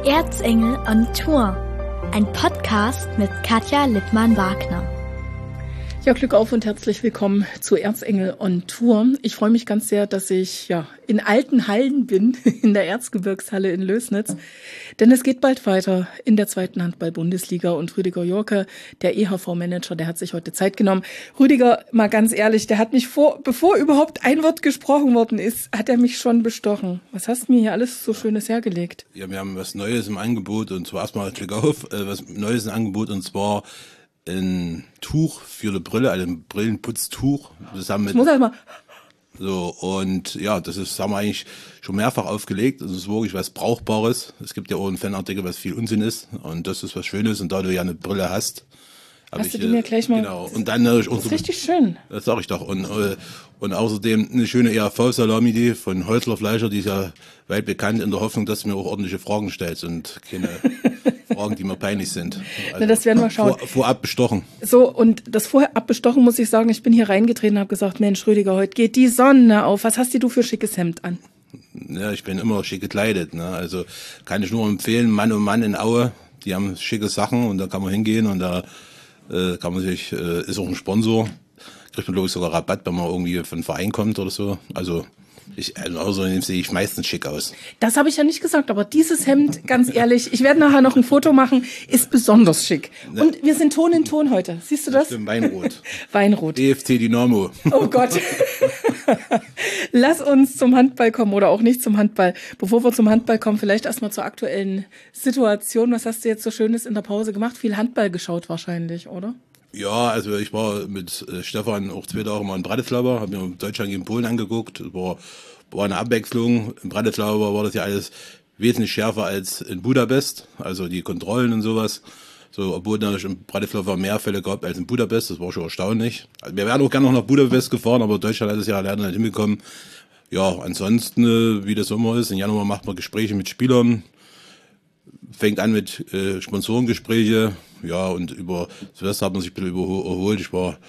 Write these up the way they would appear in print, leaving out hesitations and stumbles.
Erzengel on Tour, ein Podcast mit Katja Lippmann-Wagner. Ja, Glück auf und herzlich willkommen zu Erzengel on Tour. Ich freue mich ganz sehr, dass ich in alten Hallen bin, in der Erzgebirgshalle in Lößnitz. Denn es geht bald weiter in der zweiten Handball-Bundesliga und Rüdiger Jorke, der EHV-Manager, der hat sich heute Zeit genommen. Rüdiger, mal ganz ehrlich, der hat mich bevor überhaupt ein Wort gesprochen worden ist, hat er mich schon bestochen. Was hast du mir hier alles so Schönes hergelegt? Ja, wir haben was Neues im Angebot und zwar erstmal Glück auf, was Neues im Angebot und zwar ein Tuch für eine Brille, also ein Brillenputztuch zusammen mit. Ich muss halt mal. So, und ja, das ist, haben wir eigentlich schon mehrfach aufgelegt. Das ist wirklich was Brauchbares. Es gibt ja auch einen Fanartikel, was viel Unsinn ist. Und das ist was Schönes. Und da du ja eine Brille hast, hast du die mir gleich mal. Genau. Und dann das ist richtig schön. Das sag ich doch. Und außerdem eine schöne ERV-Salami von Häusler Fleischer, die ist ja weit bekannt, in der Hoffnung, dass du mir auch ordentliche Fragen stellst und keine Fragen, die mir peinlich sind. Also das werden wir schauen. Vorab bestochen. So, und das vorab bestochen, muss ich sagen, ich bin hier reingetreten und habe gesagt, Mensch, Rüdiger, heute geht die Sonne auf. Was hast du für schickes Hemd an? Ja, ich bin immer schick gekleidet. Ne? Also kann ich nur empfehlen, Mann und Mann in Aue, die haben schicke Sachen und da kann man hingehen und da kann man sich, ist auch ein Sponsor, kriegt man glaube ich sogar Rabatt, wenn man irgendwie von einem Verein kommt oder so. Also außerdem sehe ich meistens schick aus. Das habe ich ja nicht gesagt, aber dieses Hemd, ganz ehrlich, ich werde nachher noch ein Foto machen, ist besonders schick. Ja. Und wir sind Ton in Ton heute. Siehst du das? Stimmt, Weinrot. Weinrot. DFC Dynamo. Oh Gott. Lass uns zum Handball kommen oder auch nicht zum Handball. Bevor wir zum Handball kommen, vielleicht erstmal zur aktuellen Situation. Was hast du jetzt so Schönes in der Pause gemacht? Viel Handball geschaut wahrscheinlich, oder? Ja, also ich war mit Stefan auch 2 Tage mal in Bratislava, habe mir Deutschland gegen Polen angeguckt. War eine Abwechslung. In Bratislava war das ja alles wesentlich schärfer als in Budapest, also die Kontrollen und sowas. So, obwohl natürlich in Bratislava mehr Fälle gab als in Budapest, das war schon erstaunlich. Also wir wären auch gerne noch nach Budapest gefahren, aber Deutschland hat es ja leider nicht hinbekommen. Ja, ansonsten, wie das immer ist, im Januar macht man Gespräche mit Spielern, fängt an mit Sponsorengespräche, ja, und über Silvester hat man sich ein bisschen erholt. Ich war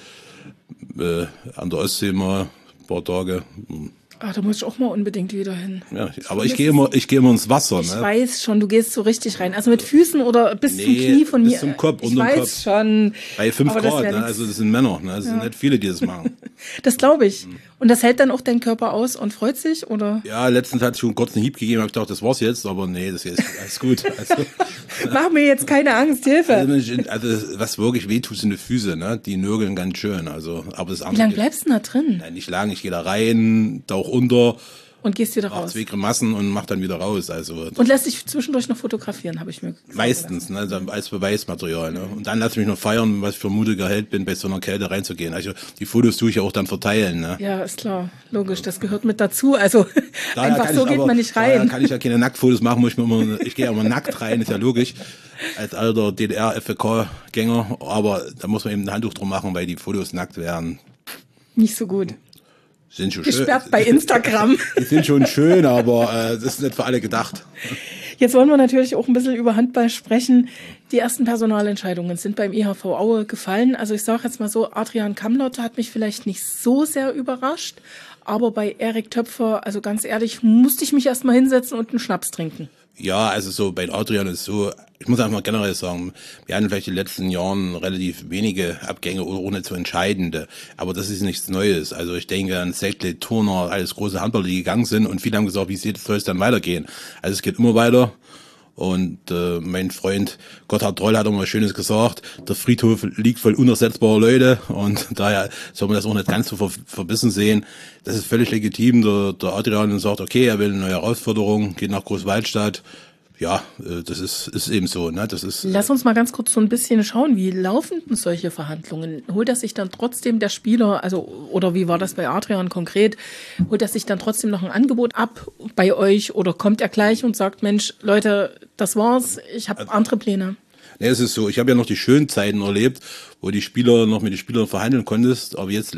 an der Ostsee mal ein paar Tage. Ah, da muss ich auch mal unbedingt wieder hin. Ja, aber ich gehe immer ins Wasser. Ich weiß schon, du gehst so richtig rein. Also mit Füßen oder bis zum Knie von mir. Bis zum Kopf, ich weiß Kopf. Schon. Bei 5 Grad, ne? Also das sind Männer, ne? Das sind nicht viele, die das machen. Das glaube ich. Und das hält dann auch dein Körper aus und freut sich, oder? Ja, letztens hat es schon kurz einen Hieb gegeben, hab ich gedacht, das war's jetzt, aber nee, das ist alles gut. Also, mach mir jetzt keine Angst, Hilfe. Also was wirklich wehtut, sind die Füße, ne? Die nörgeln ganz schön. Also, aber das Wie lange bleibst du da drin? Nein, nicht lang, ich gehe da rein, tauch unter. Und gehst wieder raus. 2 Grimassen und mach dann wieder raus. Also und lässt dich zwischendurch noch fotografieren, habe ich mir gesagt. Meistens, ne, als Beweismaterial. Ne? Und dann lass ich mich noch feiern, was ich für mutiger Held bin, bei so einer Kälte reinzugehen. Also die Fotos tue ich ja auch dann verteilen. Ne? Ja, ist klar, logisch, das gehört mit dazu. Also einfach so geht man nicht rein. Da kann ich ja keine Nacktfotos machen, ich gehe ja immer nackt rein, ist ja logisch, als alter DDR-FK-Gänger. Aber da muss man eben ein Handtuch drum machen, weil die Fotos nackt werden. Nicht so gut. Sind schon gesperrt schön. Bei Instagram. Die sind schon schön, aber das ist nicht für alle gedacht. Jetzt wollen wir natürlich auch ein bisschen über Handball sprechen. Die ersten Personalentscheidungen sind beim EHV Aue gefallen. Also ich sage jetzt mal so, Adrian Kamlotte hat mich vielleicht nicht so sehr überrascht, aber bei Erik Töpfer, also ganz ehrlich, musste ich mich erst mal hinsetzen und einen Schnaps trinken. Ja, also so bei Adrian ist so, ich muss einfach mal generell sagen, wir hatten vielleicht in den letzten Jahren relativ wenige Abgänge oder ohne zu entscheidende, aber das ist nichts Neues. Also ich denke an Säckle, Turner, alles große Handballer, die gegangen sind und viele haben gesagt, wie soll es dann weitergehen? Also es geht immer weiter. Und mein Freund Gotthard Troll hat auch mal Schönes gesagt, der Friedhof liegt voll unersetzbarer Leute und daher soll man das auch nicht ganz so verbissen sehen. Das ist völlig legitim. Der Adrian sagt, okay, er will eine neue Herausforderung, geht nach Großwaldstadt. Ja, das ist eben so. Ne? Das ist. Lass uns mal ganz kurz so ein bisschen schauen, wie laufen denn solche Verhandlungen? Holt er sich dann trotzdem der Spieler, also oder wie war das bei Adrian konkret, holt er sich dann trotzdem noch ein Angebot ab bei euch oder kommt er gleich und sagt, Mensch, Leute, das war's, ich habe andere Pläne? Nee, es ist so, ich habe ja noch die schönen Zeiten erlebt, wo die Spieler noch mit den Spielern verhandeln konntest, aber jetzt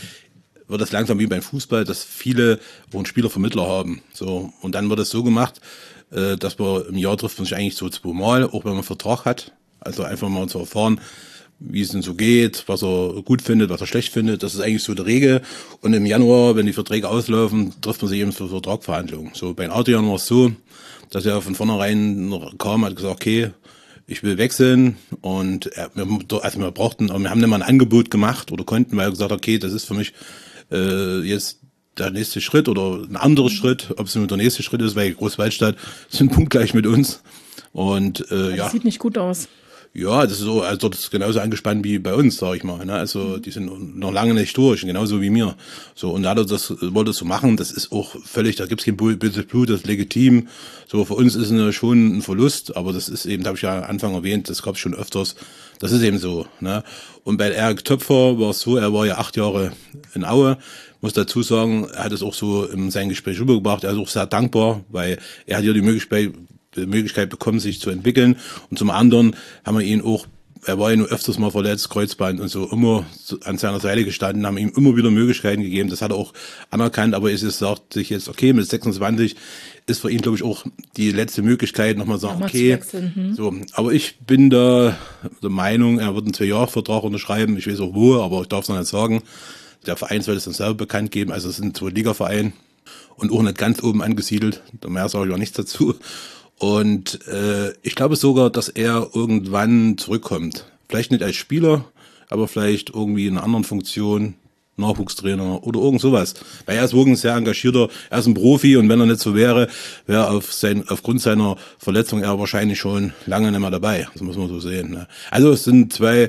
wird das langsam wie beim Fußball, dass viele auch einen Spielervermittler haben. So, und dann wird es so gemacht, dass man im Jahr trifft man sich eigentlich so 2 Mal, auch wenn man einen Vertrag hat. Also einfach mal zu erfahren, wie es denn so geht, was er gut findet, was er schlecht findet. Das ist eigentlich so die Regel. Und im Januar, wenn die Verträge auslaufen, trifft man sich eben für Vertragverhandlungen. So bei Adrian war es so, dass er von vornherein kam, hat gesagt, okay, ich will wechseln und wir haben dann mal ein Angebot gemacht oder konnten, weil er gesagt hat, okay, das ist für mich jetzt der nächste Schritt oder ein anderer Schritt, ob es nur der nächste Schritt ist, weil Großwaldstadt sind punktgleich mit uns und das sieht nicht gut aus. Ja, das ist so, also das ist genauso angespannt wie bei uns, sag ich mal. Ne? Also die sind noch lange nicht durch, genauso wie mir. So, und da das wollte so machen, das ist auch völlig, da gibt's kein böses Blut, das ist legitim. So, für uns ist es schon ein Verlust, aber das ist eben, da habe ich ja am Anfang erwähnt, das gab's schon öfters. Das ist eben so. Ne? Und bei Erik Töpfer war es so, er war ja 8 Jahre in Aue. Muss dazu sagen, er hat es auch so in sein Gespräch rübergebracht. Er ist auch sehr dankbar, weil er hat ja die Möglichkeit bekommen, sich zu entwickeln. Und zum anderen haben wir ihn auch, er war ja nur öfters mal verletzt, Kreuzband und so, immer an seiner Seite gestanden, haben ihm immer wieder Möglichkeiten gegeben. Das hat er auch anerkannt, aber es sagt sich jetzt, okay, mit 26 ist für ihn, glaube ich, auch die letzte Möglichkeit, nochmal sagen, okay, so. Aber ich bin da der Meinung, er wird einen 2-Jahre-Vertrag unterschreiben. Ich weiß auch wo, aber ich darf es noch nicht sagen. Der Verein soll es dann selber bekannt geben. Also es sind 2 Ligavereine und auch nicht ganz oben angesiedelt. Da mehr sage ich auch nichts dazu. Und ich glaube sogar, dass er irgendwann zurückkommt. Vielleicht nicht als Spieler, aber vielleicht irgendwie in einer anderen Funktion, Nachwuchstrainer oder irgend sowas. Weil er ist wirklich ein sehr engagierter, er ist ein Profi und wenn er nicht so wäre, wäre aufgrund seiner Verletzung er wahrscheinlich schon lange nicht mehr dabei. Das muss man so sehen. Ne? Also es sind 2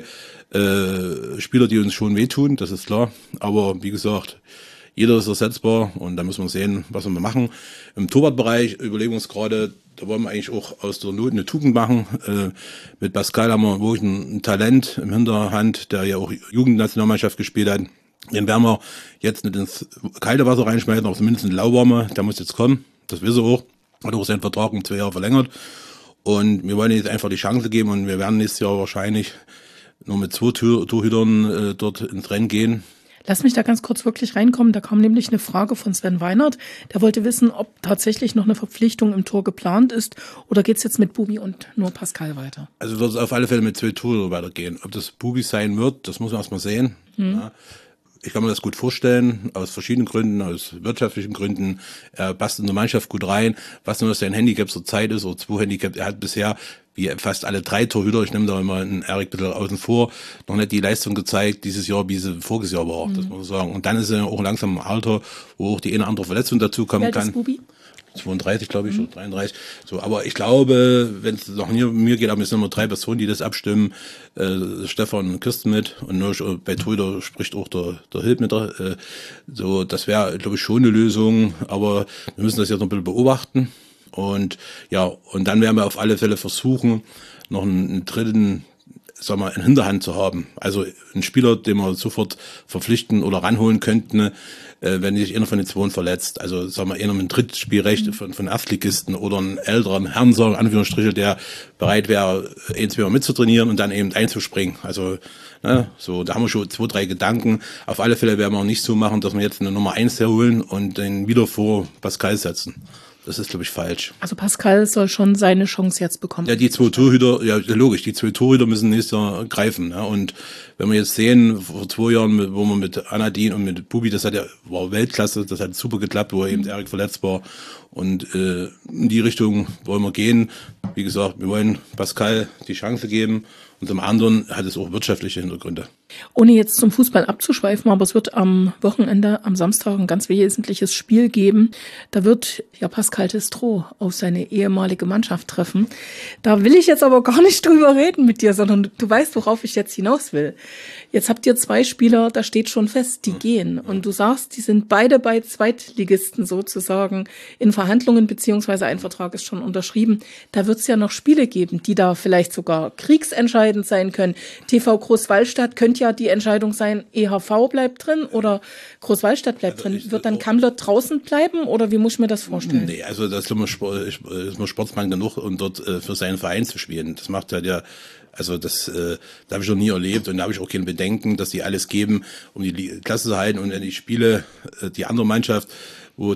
Spieler, die uns schon wehtun, das ist klar. Aber wie gesagt, jeder ist ersetzbar und da muss man sehen, was wir machen. Im Torwartbereich überlegen wir uns gerade, da wollen wir eigentlich auch aus der Not eine Tugend machen. Mit Pascal haben wir wirklich ein Talent im Hinterhand, der ja auch Jugendnationalmannschaft gespielt hat. Den werden wir jetzt nicht ins kalte Wasser reinschmeißen, aber zumindest in lauwarme. Der muss jetzt kommen, das wissen wir auch. Hat auch seinen Vertrag um 2 Jahre verlängert. Und wir wollen jetzt einfach die Chance geben und wir werden nächstes Jahr wahrscheinlich nur mit 2 Torhütern dort ins Rennen gehen. Lass mich da ganz kurz wirklich reinkommen. Da kam nämlich eine Frage von Sven Weinert. Der wollte wissen, ob tatsächlich noch eine Verpflichtung im Tor geplant ist oder geht's jetzt mit Bubi und nur Pascal weiter? Also wird es auf alle Fälle mit 2 Torhütern weitergehen. Ob das Bubi sein wird, das muss man erstmal sehen. Ja. Ich kann mir das gut vorstellen, aus verschiedenen Gründen, aus wirtschaftlichen Gründen. Er passt in die Mannschaft gut rein. Was nur sein Handicap zur Zeit ist, oder 2 Handicaps, er hat bisher, wie fast alle 3 Torhüter, ich nehme da immer einen Erik bitte außen vor, noch nicht die Leistung gezeigt dieses Jahr, wie sie voriges Jahr war, das muss man sagen. Und dann ist er auch langsam im Alter, wo auch die eine oder andere Verletzung dazu kommen kann. 32, glaube ich, oder 33. So, aber ich glaube, wenn es nach mir geht, aber es sind nur 3 Personen, die das abstimmen. Stefan und Kirsten mit und nur bei Torhüter spricht auch der Hild mit. So, das wäre, glaube ich, schon eine Lösung, aber wir müssen das jetzt noch ein bisschen beobachten. Und ja, und dann werden wir auf alle Fälle versuchen, noch einen dritten, sag mal, in Hinterhand zu haben. Also einen Spieler, den wir sofort verpflichten oder ranholen könnten, wenn sich einer von den 2 verletzt. Also sagen wir, einer mit einem Drittspielrecht von Erstligisten oder einen älteren Herrn, sagen Anführungsstriche, der bereit wäre, 1-2 Mal mitzutrainieren und dann eben einzuspringen. Also ne, so, da haben wir schon 2, 3 Gedanken. Auf alle Fälle werden wir auch nicht so machen, dass wir jetzt eine Nummer 1 herholen und den wieder vor Pascal setzen. Das ist, glaube ich, falsch. Also Pascal soll schon seine Chance jetzt bekommen. Ja, die 2 Torhüter, ja logisch, die 2 Torhüter müssen nächstes Jahr greifen. Ja. Und wenn wir jetzt sehen, vor 2 Jahren, wo wir mit Anadin und mit Bubi, das war Weltklasse, das hat super geklappt, wo eben Erik verletzt war. Und in die Richtung wollen wir gehen. Wie gesagt, wir wollen Pascal die Chance geben. Und zum anderen hat es auch wirtschaftliche Hintergründe. Ohne jetzt zum Fußball abzuschweifen, aber es wird am Wochenende, am Samstag, ein ganz wesentliches Spiel geben. Da wird ja Pascal Testrow auf seine ehemalige Mannschaft treffen. Da will ich jetzt aber gar nicht drüber reden mit dir, sondern du weißt, worauf ich jetzt hinaus will. Jetzt habt ihr 2 Spieler, da steht schon fest, die gehen. Und du sagst, die sind beide bei Zweitligisten sozusagen in Verhandlungen, beziehungsweise ein Vertrag ist schon unterschrieben. Da wird es ja noch Spiele geben, die da vielleicht sogar kriegsentscheidend sein können. TV Großwallstadt könnte ja die Entscheidung sein, EHV bleibt drin oder Großwallstadt bleibt drin. Wird dann Kammler draußen bleiben oder wie muss ich mir das vorstellen? Nee, also das ist man Sportsmann genug, um dort für seinen Verein zu spielen. Das macht halt ja, also das habe ich noch nie erlebt und da habe ich auch kein Bedenken, dass die alles geben, um die Klasse zu halten und wenn die Spiele, die andere Mannschaft, wo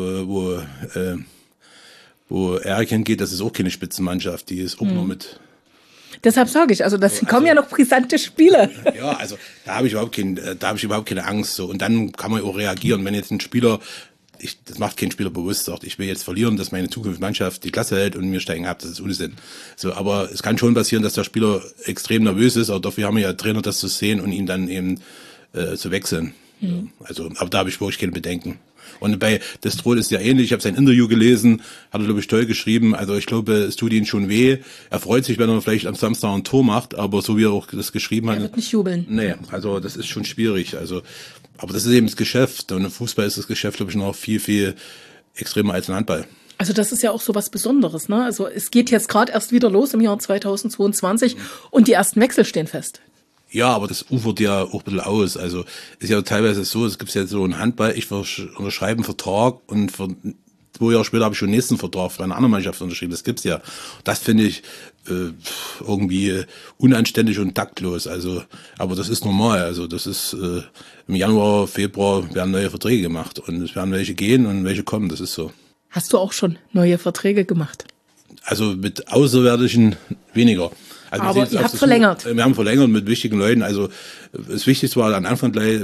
Erik hingeht, das ist auch keine Spitzenmannschaft, die ist auch nur mit. Deshalb sage ich, also das kommen ja noch brisante Spiele. Ja, also da habe ich überhaupt keine Angst so und dann kann man auch reagieren, wenn jetzt ein Spieler das macht kein Spieler bewusst, sagt, ich will jetzt verlieren, dass meine Zukunftsmannschaft die Klasse hält und wir steigen ab, das ist Unsinn. So, aber es kann schon passieren, dass der Spieler extrem nervös ist, aber dafür haben wir ja Trainer, das zu sehen und ihn dann eben zu wechseln. Mhm. Also, aber da habe ich wirklich keine Bedenken. Und bei Destroy ist ja ähnlich. Ich habe sein Interview gelesen, hat er, glaube ich, toll geschrieben. Also ich glaube, es tut ihm schon weh. Er freut sich, wenn er vielleicht am Samstag ein Tor macht, aber so wie er auch das geschrieben hat. Er wird nicht jubeln. Nee, also das ist schon schwierig. Also, aber das ist eben das Geschäft. Und im Fußball ist das Geschäft, glaube ich, noch viel, viel extremer als im Handball. Also das ist ja auch so was Besonderes, ne? Also es geht jetzt gerade erst wieder los im Jahr 2022 und die ersten Wechsel stehen fest. Ja, aber das ufert ja auch ein bisschen aus. Also ist ja teilweise so, es gibt ja so einen Handball, ich unterschreibe einen Vertrag und 2 Jahre später habe ich schon den nächsten Vertrag für eine andere Mannschaft unterschrieben. Das gibt's ja. Das finde ich irgendwie unanständig und taktlos. Also, aber das ist normal. Also das ist im Januar, Februar werden neue Verträge gemacht und es werden welche gehen und welche kommen. Das ist so. Hast du auch schon neue Verträge gemacht? Also mit Außerwärtigen weniger. Also aber ihr habt verlängert. Wir haben verlängert mit wichtigen Leuten. Also das Wichtigste war am Anfang gleich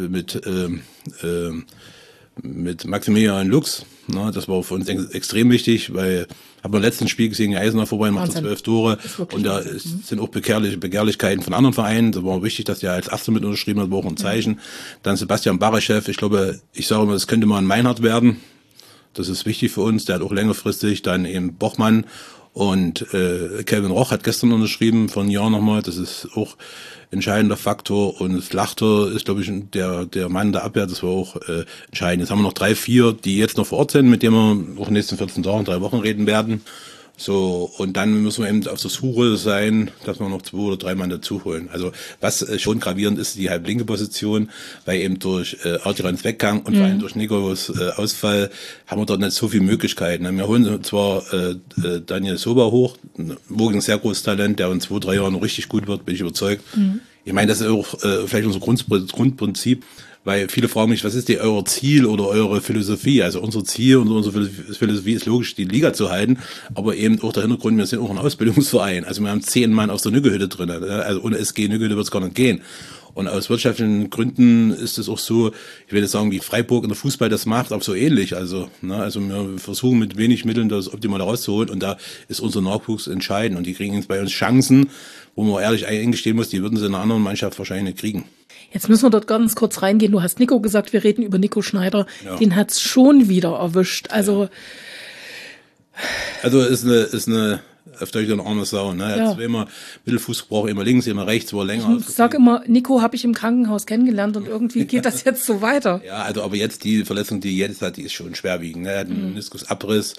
mit Maximilian Lux. Na, das war für uns extrem wichtig, weil haben wir im letzten Spiel gesehen, Eisener vorbei, macht 12 Tore. Und da sind auch Begehrlichkeiten von anderen Vereinen. Das war wichtig, dass er als Erster mit unterschrieben hat, war auch ein Zeichen. Dann Sebastian Baraschew. Ich glaube, ich sage immer, das könnte mal ein Meinhardt werden. Das ist wichtig für uns. Der hat auch längerfristig dann eben Bochmann. Und Kelvin Roch hat gestern unterschrieben von Jahr nochmal. Das ist auch entscheidender Faktor. Und Flachter ist, glaube ich, der Mann der Abwehr. Das war auch entscheidend. Jetzt haben wir noch 3, 4, die jetzt noch vor Ort sind, mit denen wir auch in den nächsten 14 Tagen, 3 Wochen reden werden. So, und dann müssen wir eben auf der Suche sein, dass wir noch 2 oder 3 Mann dazu holen. Also was schon gravierend ist, die halblinke Position, weil eben durch Artirans Weggang und vor allem durch Nikos Ausfall haben wir dort nicht so viele Möglichkeiten. Wir holen zwar Daniel Soba hoch, ein sehr großes Talent, der in 2, 3 Jahren noch richtig gut wird, bin ich überzeugt. Ich meine, das ist auch vielleicht unser Grundprinzip. Weil viele fragen mich, was ist denn euer Ziel oder eure Philosophie? Also unser Ziel und unsere Philosophie ist logisch, die Liga zu halten, aber eben auch der Hintergrund, wir sind auch ein Ausbildungsverein. Also wir haben 10 Mann aus der Nüggehütte drin. Also ohne SG Nüggehütte wird es gar nicht gehen. Und aus wirtschaftlichen Gründen ist es auch so, ich will jetzt sagen, wie Freiburg in der Fußball das macht, aber so ähnlich. Also wir versuchen mit wenig Mitteln das Optimale rauszuholen und da ist unser Nachwuchs entscheidend. Und die kriegen jetzt bei uns Chancen, wo man ehrlich eingestehen muss, die würden sie in einer anderen Mannschaft wahrscheinlich nicht kriegen. Jetzt müssen wir dort ganz kurz reingehen. Du hast Nico gesagt, wir reden über Nico Schneider. Ja. Den hat's schon wieder erwischt. Also ist eine auf Deutsch eine arme Sau. Ne? Er hat zweimal Mittelfuß gebrochen, immer links, immer rechts, war länger. Ich sag immer, Nico habe ich im Krankenhaus kennengelernt und irgendwie geht das jetzt so weiter. Ja, also aber jetzt die Verletzung, die jetzt hat, die ist schon schwerwiegend. Ne? Er hat einen Meniskusabriss.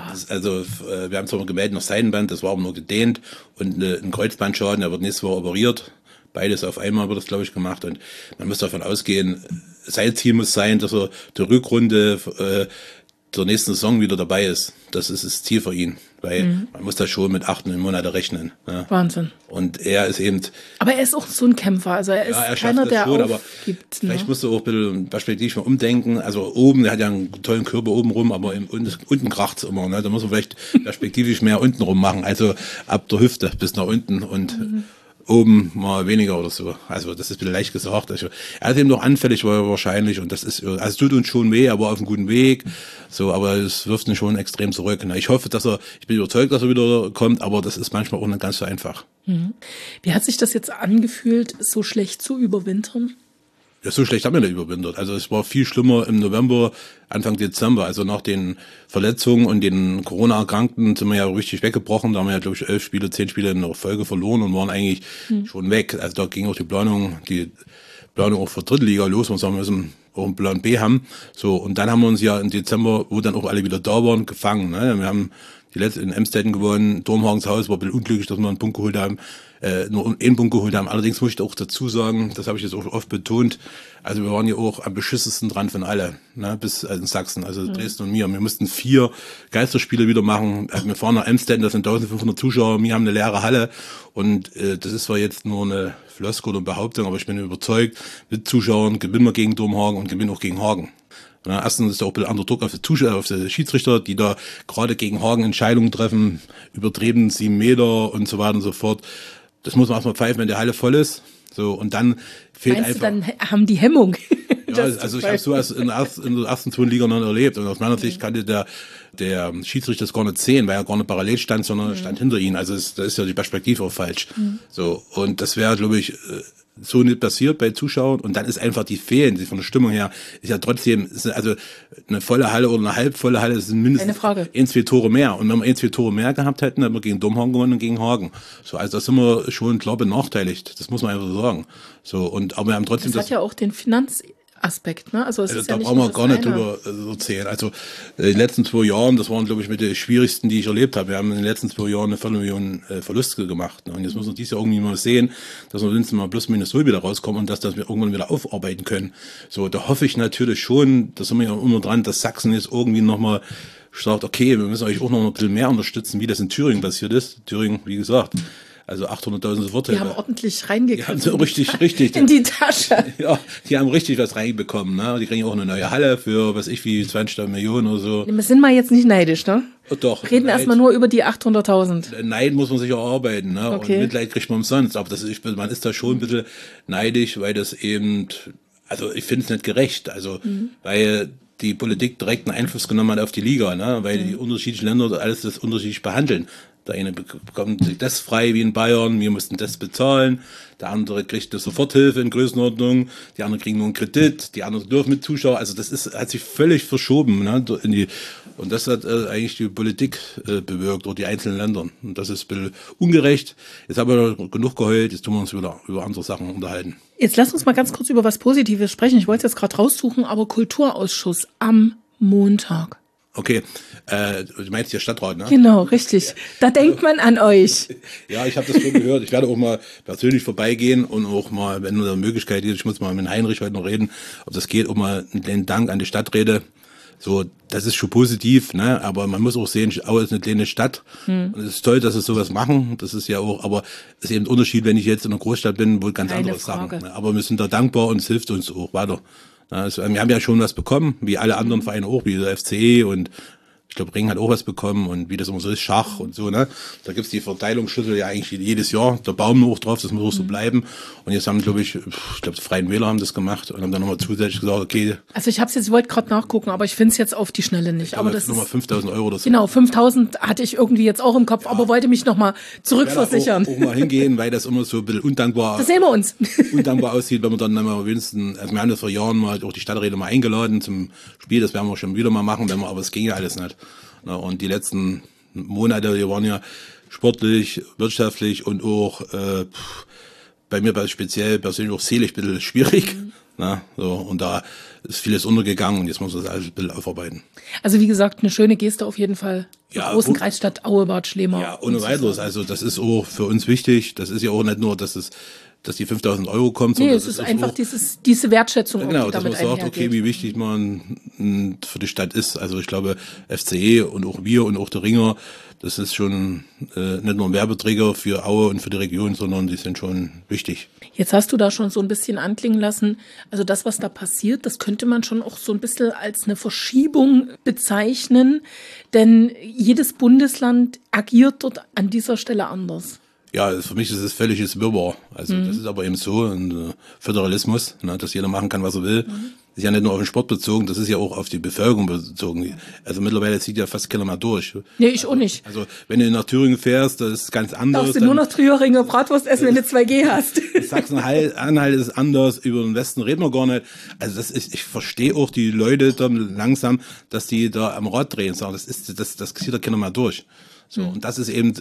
Wir haben zwar gemeldet noch Seitenband, das war aber nur gedehnt und ein Kreuzbandschaden, der wird nächste Woche operiert. Beides auf einmal wird das, glaube ich, gemacht und man muss davon ausgehen, sein Ziel muss sein, dass er der Rückrunde der nächsten Saison wieder dabei ist. Das ist das Ziel für ihn, weil man muss da schon mit 8 Monaten rechnen. Ne? Wahnsinn. Und er ist eben... Aber er ist auch so ein Kämpfer, also er ist keiner, der schon, aufgibt. Vielleicht musst du auch ein bisschen perspektivisch mal umdenken. Also oben, der hat ja einen tollen Körper oben rum, aber unten kracht's immer. Ne? Da muss man vielleicht perspektivisch mehr unten rum machen, also ab der Hüfte bis nach unten und... oben mal weniger oder so. Also das ist ein bisschen leicht gesagt. Also, er ist eben noch anfällig, wahrscheinlich, und das ist, also es tut uns schon weh, er war auf einem guten Weg. So, aber es wirft ihn schon extrem zurück. Na, ich hoffe, ich bin überzeugt, dass er wieder kommt, aber das ist manchmal auch nicht ganz so einfach. Wie hat sich das jetzt angefühlt, so schlecht zu überwintern? Ja, so schlecht haben wir nicht überwintert. Also es war viel schlimmer im November, Anfang Dezember. Also nach den Verletzungen und den Corona-Erkrankten sind wir ja richtig weggebrochen. Da haben wir ja, glaube ich, 10 Spiele in der Folge verloren und waren eigentlich schon weg. Also da ging auch die Planung auch für Drittliga los. Wir sagen, wir müssen auch einen Plan B haben. So, und dann haben wir uns ja im Dezember, wo dann auch alle wieder da waren, gefangen. Ne? Wir haben die letzte in Emstetten gewonnen. Dormhagens Haus war ein bisschen unglücklich, dass wir einen Punkt geholt haben. Nur einen Punkt geholt haben. Allerdings muss ich auch dazu sagen, das habe ich jetzt auch oft betont, also wir waren ja auch am beschissensten dran von alle, ne, bis in Sachsen, also Dresden und mir. Wir mussten 4 Geisterspiele wieder machen. Also wir fahren nach Emstetten, das sind 1500 Zuschauer, wir haben eine leere Halle und das ist zwar jetzt nur eine Floskel oder Behauptung, aber ich bin überzeugt, mit Zuschauern gewinnen wir gegen Dormhagen und gewinnen auch gegen Hagen. Na, erstens ist auch ein bisschen anderer Druck auf die Zuschauer, auf die Schiedsrichter, die da gerade gegen Hagen Entscheidungen treffen, übertrieben 7 Meter und so weiter und so fort. Das muss man erstmal pfeifen, wenn die Halle voll ist. So, und dann fehlt Meinst einfach. Du, dann haben die Hemmung. Ja, also ich habe sowas in der ersten zweiten Liga noch erlebt. Und aus meiner Sicht kannte der Schiedsrichter das gar nicht sehen, weil er gar nicht parallel stand, sondern stand hinter ihm. Also da ist ja die Perspektive auch falsch. So, und das wäre, glaube ich, so nicht passiert bei Zuschauern. Und dann ist einfach die von der Stimmung her, ist ja trotzdem, also eine volle Halle oder eine halbvolle Halle, das sind mindestens 1-2 Tore mehr. Und wenn wir 1-2 Tore mehr gehabt hätten, dann hätten wir gegen Domhagen gewonnen und gegen Hagen. So, also da sind wir schon klar benachteiligt. Das muss man einfach so sagen. So, aber wir haben trotzdem das hat ja auch den Finanzaspekt, ne? Also es ist ja da nicht brauchen wir gar nicht drüber erzählen. Also in den letzten 2 Jahren, das waren, glaube ich, mit den schwierigsten, die ich erlebt habe. Wir haben in den letzten 2 Jahren eine Viertelmillion Verluste gemacht. Ne? Und jetzt müssen wir dieses Jahr irgendwie mal sehen, dass wir wenigstens mal plus minus null wieder rauskommen und dass wir irgendwann wieder aufarbeiten können. So, da hoffe ich natürlich schon, da sind wir ja immer dran, dass Sachsen jetzt irgendwie nochmal sagt, okay, wir müssen euch auch noch ein bisschen mehr unterstützen, wie das in Thüringen passiert ist. Thüringen, wie gesagt, also 800.000 sofort. Die haben ordentlich reingegriffen. Die haben richtig. In die Tasche. Ja, die haben richtig was reinbekommen. Ne? Die kriegen auch eine neue Halle für, was ich, wie 20 Millionen oder so. Wir sind mal jetzt nicht neidisch, ne? Doch. Reden erstmal nur über die 800.000. Neid muss man sich auch arbeiten. Ne? Okay. Und Mitleid kriegt man umsonst. Aber man ist da schon ein bisschen neidisch, weil das eben, also ich finde es nicht gerecht. Also, weil die Politik direkt einen Einfluss genommen hat auf die Liga, ne? Weil die unterschiedlichen Länder alles das unterschiedlich behandeln. Der eine bekommt das frei wie in Bayern, wir mussten das bezahlen. Der andere kriegt eine Soforthilfe in Größenordnung. Die anderen kriegen nur einen Kredit. Die anderen dürfen mit Zuschauern. Also das hat sich völlig verschoben. Ne? Und das hat eigentlich die Politik bewirkt oder die einzelnen Länder. Und das ist ein bisschen ungerecht. Jetzt haben wir genug geheult. Jetzt tun wir uns wieder über andere Sachen unterhalten. Jetzt lass uns mal ganz kurz über was Positives sprechen. Ich wollte es jetzt gerade raussuchen, aber Kulturausschuss am Montag. Okay, du meinst der Stadtrat, ne? Genau, richtig. Da denkt man an euch. Ja, ich habe das schon gehört. Ich werde auch mal persönlich vorbeigehen und auch mal, wenn eine Möglichkeit ist, ich muss mal mit Heinrich heute noch reden, ob das geht, auch mal einen Dank an die Stadträte. So, das ist schon positiv, ne? Aber man muss auch sehen, Aue ist eine kleine Stadt. Und es ist toll, dass sie sowas machen. Das ist ja auch, aber es ist eben ein Unterschied, wenn ich jetzt in einer Großstadt bin, wo ganz andere Sachen. Ne? Aber wir sind da dankbar und es hilft uns auch weiter. Also, wir haben ja schon was bekommen, wie alle anderen Vereine auch, wie der FCE und ich glaube, Ring hat auch was bekommen und wie das immer so ist, Schach und so, ne? Da gibt's die Verteilungsschlüssel ja eigentlich jedes Jahr, der Baum hoch drauf, das muss auch so bleiben. Und jetzt haben, glaube ich, die Freien Wähler haben das gemacht und haben dann nochmal zusätzlich gesagt, okay. Also ich wollte gerade nachgucken, aber ich finde es jetzt auf die Schnelle nicht. Aber das nochmal 5.000 Euro oder so. Genau, 5.000 hatte ich irgendwie jetzt auch im Kopf, aber wollte mich nochmal zurückversichern. Auch mal hingehen, weil das immer so ein bisschen undankbar. Das sehen wir uns. Undankbar aussieht, wenn man dann mal wenigstens, also wir haben das vor Jahren mal auch die Stadträte mal eingeladen zum Spiel, das werden wir schon wieder mal machen, aber es ging ja alles nicht. Und die letzten Monate, die waren ja sportlich, wirtschaftlich und auch bei mir speziell persönlich auch seelisch ein bisschen schwierig. Na, so, und da ist vieles untergegangen und jetzt muss man das alles ein bisschen aufarbeiten. Also wie gesagt, eine schöne Geste auf jeden Fall. Ja, großen Kreisstadt Aue, Bad Schlema. Ja, ohne weiteres. Also das ist auch für uns wichtig. Das ist ja auch nicht nur, dass die 5.000 Euro kommt. Nee, es ist einfach diese Wertschätzung. Genau, dass man sagt, okay, wie wichtig man für die Stadt ist. Also ich glaube, FCE und auch wir und auch der Ringer, das ist schon nicht nur ein Werbeträger für Aue und für die Region, sondern die sind schon wichtig. Jetzt hast du da schon so ein bisschen anklingen lassen, also das, was da passiert, das könnte man schon auch so ein bisschen als eine Verschiebung bezeichnen, denn jedes Bundesland agiert dort an dieser Stelle anders. Ja, für mich ist es völliges Wirrwarr. Also das ist aber eben so ein Föderalismus, ne, dass jeder machen kann, was er will. Das ist ja nicht nur auf den Sport bezogen, das ist ja auch auf die Bevölkerung bezogen. Also mittlerweile zieht ja fast keiner mehr durch. Nee, ich auch nicht. Also wenn du nach Thüringen fährst, das ist ganz anders. Darfst du nur noch Thüringer Bratwurst essen, wenn du 2G hast. Sachsen-Anhalt ist anders, über den Westen reden wir gar nicht. Also ich verstehe auch die Leute dann langsam, dass die da am Rad drehen, sagen, das zieht ja keiner mehr durch. So, und das ist eben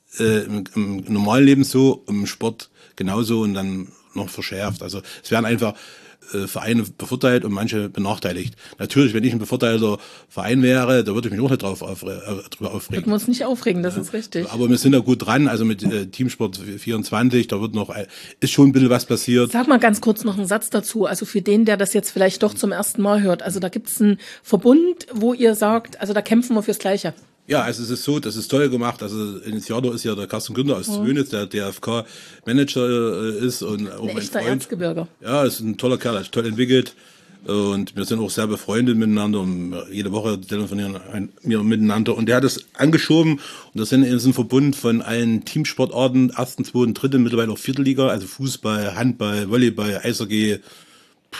im normalen Leben so, im Sport genauso und dann noch verschärft. Also es werden einfach Vereine bevorteilt und manche benachteiligt. Natürlich, wenn ich ein bevorteilter Verein wäre, da würde ich mich auch nicht drüber aufregen. Würden wir uns nicht aufregen, das ist richtig. Aber wir sind da gut dran, also mit Teamsport 24, da ist schon ein bisschen was passiert. Sag mal ganz kurz noch einen Satz dazu, also für den, der das jetzt vielleicht doch zum ersten Mal hört. Also da gibt es einen Verbund, wo ihr sagt, also da kämpfen wir fürs Gleiche. Ja, also es ist so, das ist toll gemacht. Also Initiator ist ja der Carsten Günther aus Zwönitz, der DFK-Manager ist und auch ein echter Erzgebirger. Ja, ist ein toller Kerl, ist toll entwickelt und wir sind auch sehr befreundet miteinander und jede Woche telefonieren wir miteinander und der hat es angeschoben und das ist ein Verbund von allen Teamsportarten, 1., 2., 3., mittlerweile auch 4. Liga, also Fußball, Handball, Volleyball, Eishockey,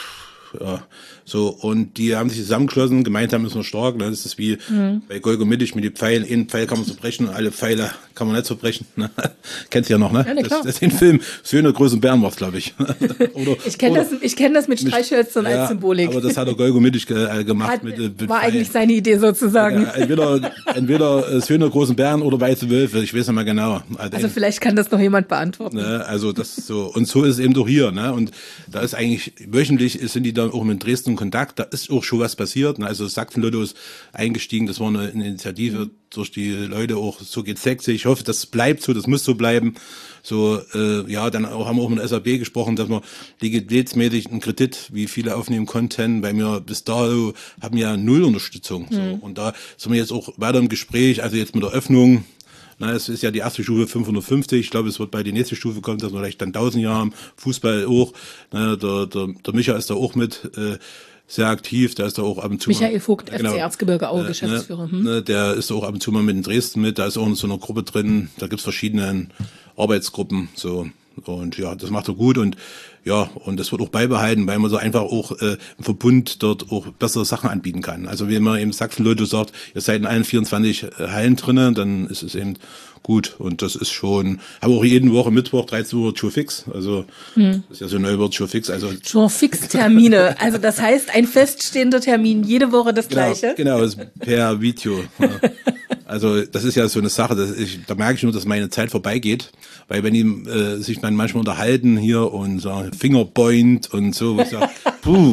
ja, so, und die haben sich zusammengeschlossen, gemeint haben, ist noch stark, ne? Das ist wie bei Golgo Mittig mit den Pfeilen. Einen Pfeil kann man so brechen, alle Pfeile kann man nicht so brechen. Ne? Kennst du ja noch, ne? Ja, ne, klar. Das ist den Film Söhne großen Bären war, glaube ich. Ich kenne das mit Streichhölzern als Symbolik. Aber das hat der Golgo Mittig gemacht. Mit war eigentlich seine Idee sozusagen. Ja, entweder Söhne großen Bären oder weiße Wölfe, ich weiß nicht mehr genau. Also vielleicht kann das noch jemand beantworten. Ne? Also das so, und so ist es eben doch hier, ne? Und da ist eigentlich, wöchentlich sind die dann auch mit Dresden in Kontakt, da ist auch schon was passiert, ne? Also Sachsen-Lotto ist eingestiegen, das war eine Initiative durch die Leute auch, so geht's sexy. Ich hoffe, das bleibt so, das muss so bleiben. So, ja, dann auch, haben wir auch mit der SAP gesprochen, dass wir liquiditätsmäßig einen Kredit, wie viele aufnehmen konnten, weil wir bis dato haben ja null Unterstützung. So. Und da sind wir jetzt auch weiter im Gespräch, also jetzt mit der Öffnung. Na, es ist ja die erste Stufe 550. Ich glaube, es wird bei die nächste Stufe kommen, dass wir vielleicht dann 1000 Jahre haben. Fußball auch. Na, der Micha ist da auch mit sehr aktiv. Der ist da auch ab und zu. Michael Vogt, genau, FC Erzgebirge Aue, Geschäftsführer. Der ist auch ab und zu mal mit in Dresden mit. Da ist auch in so einer Gruppe drin. Da gibt's verschiedene Arbeitsgruppen. So. Und ja, das macht er gut und ja, und das wird auch beibehalten, weil man so einfach auch im Verbund dort auch bessere Sachen anbieten kann. Also wenn man eben Sachsen-Lotto sagt, ihr seid in allen 24 Hallen drinnen, dann ist es eben gut. Und das ist schon, habe auch jede Woche Mittwoch 13 Uhr Joe Fix. Also das ist ja so ein Neuwort Joe Fix. Also Joe Fix Termine. Also das heißt ein feststehender Termin, jede Woche das Gleiche. Genau, ist per Video. Ja. Also das ist ja so eine Sache, da merke ich nur, dass meine Zeit vorbeigeht, weil wenn die sich dann manchmal unterhalten hier und sagen Fingerpoint und so, wo ich sage, puh,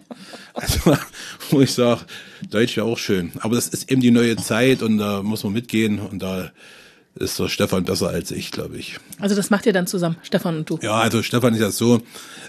also wo ich sage, Deutsch wäre auch schön. Aber das ist eben die neue Zeit und da muss man mitgehen und da ist der Stefan besser als ich, glaube ich. Also das macht ihr dann zusammen, Stefan und du? Ja, also Stefan ist ja so,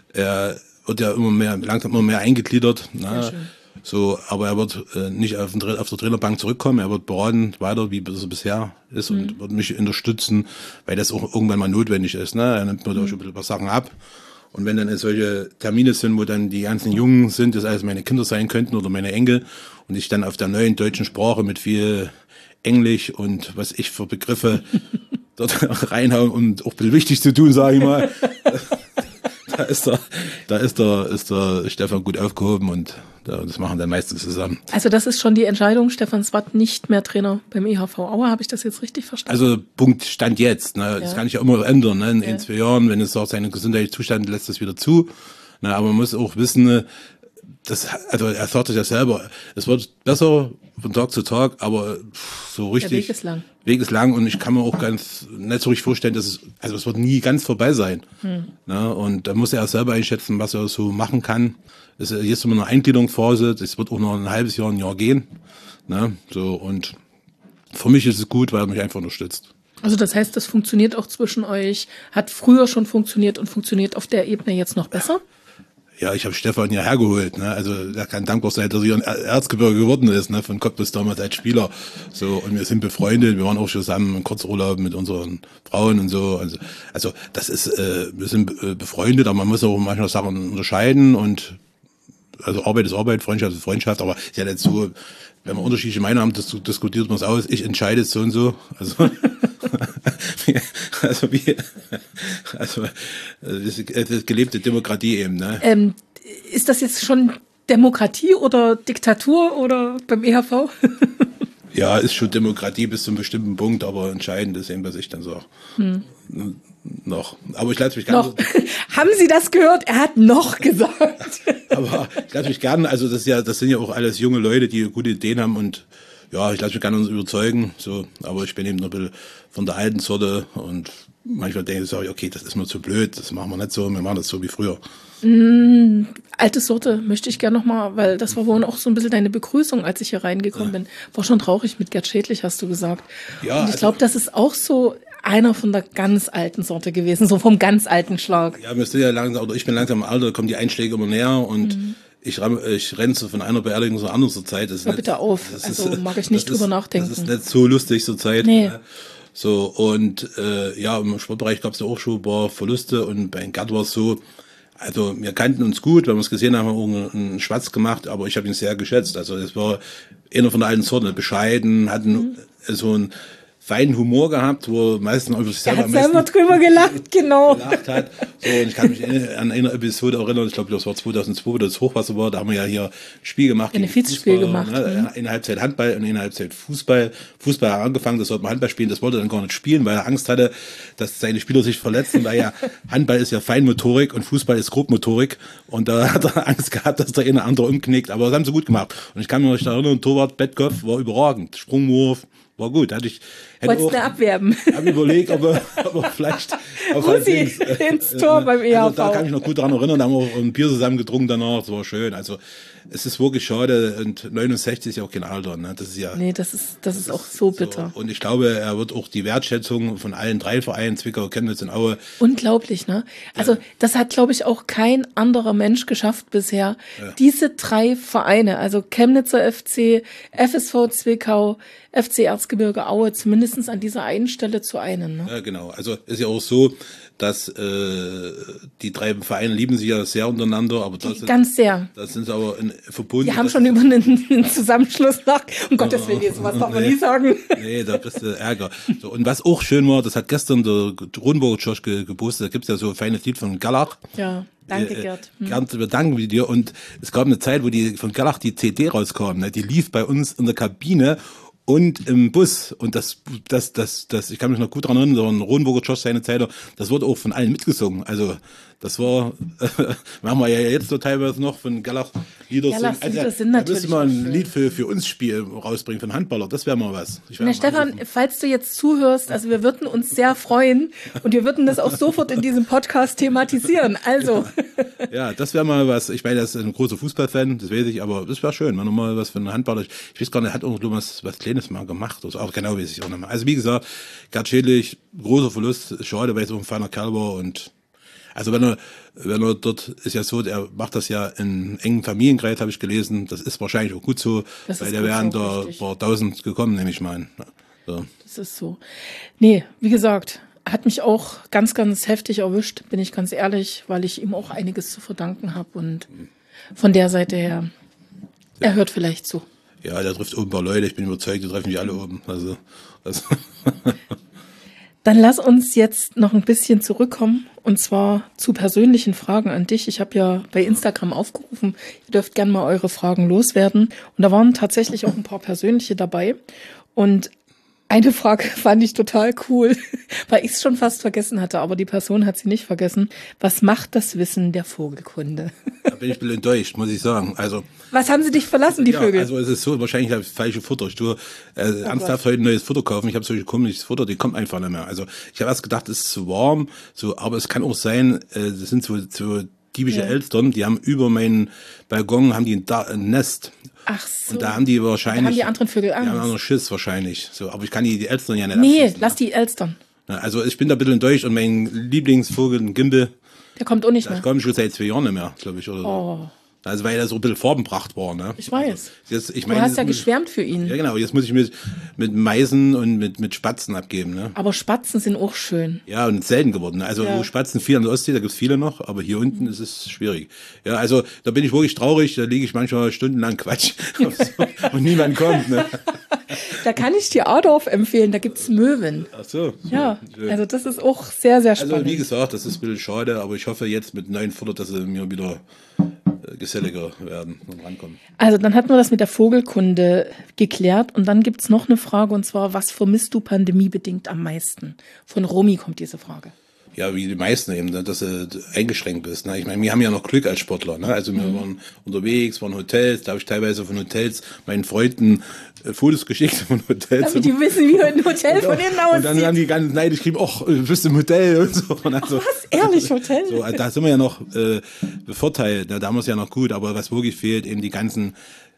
er wird ja langsam immer mehr eingegliedert. Ne? So, aber er wird nicht auf der Trainerbank zurückkommen. Er wird beraten weiter, wie es bisher ist und wird mich unterstützen, weil das auch irgendwann mal notwendig ist. Ne? Er nimmt mir da schon ein paar Sachen ab. Und wenn dann solche Termine sind, wo dann die ganzen Jungen sind, das alles meine Kinder sein könnten oder meine Enkel und ich dann auf der neuen deutschen Sprache mit viel Englisch und was ich für Begriffe dort reinhauen und auch ein bisschen wichtig zu tun, sage ich mal. Da ist der Stefan gut aufgehoben und das machen dann meistens zusammen. Also das ist schon die Entscheidung, Stefan Swart nicht mehr Trainer beim EHV Aue, habe ich das jetzt richtig verstanden? Also Punkt Stand jetzt, ne? Das kann sich ja immer ändern, ne? In 2 Jahren, wenn es sagt, seine gesundheitliche Zustand lässt das wieder zu. Ne? Aber man muss auch wissen, also er sagt es ja selber, es wird besser von Tag zu Tag, aber so richtig. Der Weg ist lang. Weg ist lang und ich kann mir auch nicht so richtig vorstellen, es wird nie ganz vorbei sein. Ne? Und da muss er selber einschätzen, was er so machen kann. Es ist jetzt immer eine Eingliederungsphase, es wird auch noch ein halbes Jahr, ein Jahr gehen. Ne? So, und für mich ist es gut, weil er mich einfach unterstützt. Also das heißt, das funktioniert auch zwischen euch, hat früher schon funktioniert und funktioniert auf der Ebene jetzt noch besser? Ja, ich habe Stefan ja hergeholt, ne? Also er kann dankbar sein, dass er hier ein Erzgebirge geworden ist, ne? Von Cottbus damals als Spieler. So, und wir sind befreundet, wir waren auch schon zusammen im Kurzurlaub mit unseren Frauen und so. Also das ist, wir sind befreundet, aber man muss auch manchmal Sachen unterscheiden und also Arbeit ist Arbeit, Freundschaft ist Freundschaft, aber ist ja nicht so, wenn wir unterschiedliche Meinungen haben, diskutiert man es aus, ich entscheide es so und so. Also das ist gelebte Demokratie eben, ne? Ist das jetzt schon Demokratie oder Diktatur oder beim EHV? Ja, ist schon Demokratie bis zu einem bestimmten Punkt, aber entscheidend ist eben, was ich dann sage. Noch. Aber ich lasse mich gerne. Haben Sie das gehört? Er hat noch gesagt. Aber ich lasse mich gerne, also das sind ja auch alles junge Leute, die gute Ideen haben und ja, ich lasse mich gerne überzeugen, so, aber ich bin eben noch ein bisschen von der alten Sorte und manchmal denke ich, okay, das ist mir zu blöd, das machen wir nicht so, wir machen das so wie früher. Alte Sorte möchte ich gerne nochmal, weil das war wohl auch so ein bisschen deine Begrüßung, als ich hier reingekommen bin. War schon traurig mit Gerd Schädlich, hast du gesagt. Ja, und ich glaube, das ist auch so einer von der ganz alten Sorte gewesen, so vom ganz alten Schlag. Ja, wir sind ja langsam, oder ich bin langsam im Alter, da kommen die Einschläge immer näher und ich renne so von einer Beerdigung zur anderen zur Zeit. Hör bitte auf, mag ich nicht drüber nachdenken. Das ist nicht so lustig zur Zeit. Nee. So, und ja, im Sportbereich gab es ja auch schon ein paar Verluste und bei Gerd war es so, also wir kannten uns gut, wenn wir es gesehen haben, haben wir einen Schwatz gemacht, aber ich habe ihn sehr geschätzt. Also das war einer von der alten Sorte, bescheiden, hatten so ein feinen Humor gehabt, wo meistens über sich Er hat selber drüber gelacht, genau. gelacht hat. So, und ich kann mich an eine Episode erinnern, ich glaube, das war 2002, wo das Hochwasser war, da haben wir ja hier ein Spiel gemacht. Ein Vizspiel gemacht. Ne? Eine Halbzeit Handball und eine Halbzeit Fußball. Fußball hat angefangen, das sollte man Handball spielen, das wollte er dann gar nicht spielen, weil er Angst hatte, dass seine Spieler sich verletzen, weil ja Handball ist ja Feinmotorik und Fußball ist Grobmotorik und da hat er Angst gehabt, dass der eine andere umknickt, aber das haben sie gut gemacht. Und ich kann mich noch erinnern, Torwart Bettkopf war überragend, Sprungwurf, war gut. Wolltest du abwerben? Ich habe überlegt, ob er vielleicht auf ins Tor beim EHV. Also da kann ich noch gut dran erinnern, da haben wir auch ein Bier zusammen getrunken danach, das war schön. Also es ist wirklich schade und 69 ist ja auch kein Alter. Ne? Das ist ja. Nee, das ist auch so bitter. So. Und ich glaube, er wird auch die Wertschätzung von allen 3 Vereinen, Zwickau, Chemnitz und Aue. Unglaublich, ne? Also das hat, glaube ich, auch kein anderer Mensch geschafft bisher. Ja. Diese 3 Vereine, also Chemnitzer FC, FSV Zwickau, FC Erzgebirge Aue, zumindest an dieser einen Stelle zu einen. Ne? Ja, genau. Also ist ja auch so, dass die 3 Vereine lieben sich ja sehr untereinander, aber ganz sehr. Das sind sie aber verbunden. Die haben schon über einen Zusammenschluss nach. Um Gottes Willen, sowas darf man nie sagen. Nee, da kriegst du Ärger. So, und was auch schön war, das hat gestern der Ronburger Josh gepostet, da gibt's ja so ein feines Lied von Gallach. Ja. Danke, Gerd. Gerd, wir danken dir. Und es gab eine Zeit, wo die von Gallach die CD rauskam. Ne? Die lief bei uns in der Kabine und im Bus. Und das, ich kann mich noch gut daran erinnern, so ein Ronburger Josh seine Zeit, das wurde auch von allen mitgesungen. Also, das war, machen wir ja jetzt so teilweise noch von Gallach Lieder singen. Also, sind natürlich. Da müssen wir ein Lied für uns Spiel rausbringen, von Handballer. Das wäre mal was. Na, Stefan, falls du jetzt zuhörst, also wir würden uns sehr freuen und wir würden das auch sofort in diesem Podcast thematisieren. Also. Ja, das wäre mal was. Ich meine, das ist ein großer Fußballfan, das weiß ich, aber das wäre schön, wenn nochmal was für einen Handballer. Ich weiß gar nicht, hat auch was Kleines mal gemacht. Also auch genau weiß ich auch nicht mehr. Also wie gesagt, Gerd Schädlich, großer Verlust, schade, weil es auch ein feiner Kerl war und also wenn er dort, ist ja so, er macht das ja in engen Familienkreis, habe ich gelesen. Das ist wahrscheinlich auch gut so, weil der wären da paar 1000 gekommen, nehme ich mal an. So. Das ist so. Nee, wie gesagt, hat mich auch ganz, ganz heftig erwischt, bin ich ganz ehrlich, weil ich ihm auch einiges zu verdanken habe und von der Seite her, er hört vielleicht zu. Ja, der trifft oben ein paar Leute, ich bin überzeugt, die treffen mich alle oben. Also. Dann lass uns jetzt noch ein bisschen zurückkommen und zwar zu persönlichen Fragen an dich. Ich habe ja bei Instagram aufgerufen, ihr dürft gerne mal eure Fragen loswerden und da waren tatsächlich auch ein paar persönliche dabei und eine Frage fand ich total cool, weil ich es schon fast vergessen hatte, aber die Person hat sie nicht vergessen. Was macht das Wissen der Vogelkunde? Da bin ich ein bisschen enttäuscht, muss ich sagen. Also, was haben sie dich verlassen, die Vögel? Also es ist so, wahrscheinlich habe ich falsche Futter. Ich tue ernsthaft heute ein neues Futter kaufen. Ich habe solche komisches Futter, die kommt einfach nicht mehr. Also ich habe erst gedacht, es ist zu warm, so, aber es kann auch sein, das sind so diebische Elstern, die haben über meinen Balkon haben die ein Nest. Ach so. Und da haben die wahrscheinlich. Da haben die anderen Vögel Angst. Die haben anderen Schiss wahrscheinlich. So, aber ich kann die Elstern ja nicht abschießen. Lass die Elstern. Also ich bin da ein bisschen enttäuscht und mein Lieblingsvogel, ein Gimbel. Der kommt auch nicht mehr. Der kommt schon seit 2 Jahren nicht mehr, glaube ich, oder so. Oh. Also weil er so ein bisschen farbenpracht war, ne? Ich weiß. Also, du hast ja geschwärmt für ihn. Ja, genau. Jetzt muss ich mit Meisen und mit Spatzen abgeben, ne? Aber Spatzen sind auch schön. Ja, und selten geworden. Also wo Spatzen viel an der Ostsee, da gibt's viele noch, aber hier unten ist es schwierig. Ja, also da bin ich wirklich traurig, da liege ich manchmal stundenlang Quatsch und niemand kommt, ne? Da kann ich dir Adorf empfehlen, da gibt's Möwen. Ach so. Ja, schön. Also das ist auch sehr, sehr spannend. Also wie gesagt, das ist ein bisschen schade, aber ich hoffe jetzt mit neuen Futter, dass sie mir wieder geselliger werden und rankommen. Also dann hatten wir das mit der Vogelkunde geklärt und dann gibt's noch eine Frage und zwar, was vermisst du pandemiebedingt am meisten? Von Romy kommt diese Frage. Ja, wie die meisten eben, dass du eingeschränkt bist. Ne? Ich meine, wir haben ja noch Glück als Sportler. Ne? Also wir waren unterwegs, waren Hotels, da habe ich teilweise von Hotels meinen Freunden Fotos geschickt von Hotels. Damit die wissen, wie ein Hotel von innen aussieht. Und dann haben die ganz neidisch geschrieben, ach, du bist im Hotel und so. Und also, was? Ehrlich, Hotel? So, da sind wir ja noch bevorteilt, ne? Da haben wir es ja noch gut, aber was wirklich fehlt, eben die ganzen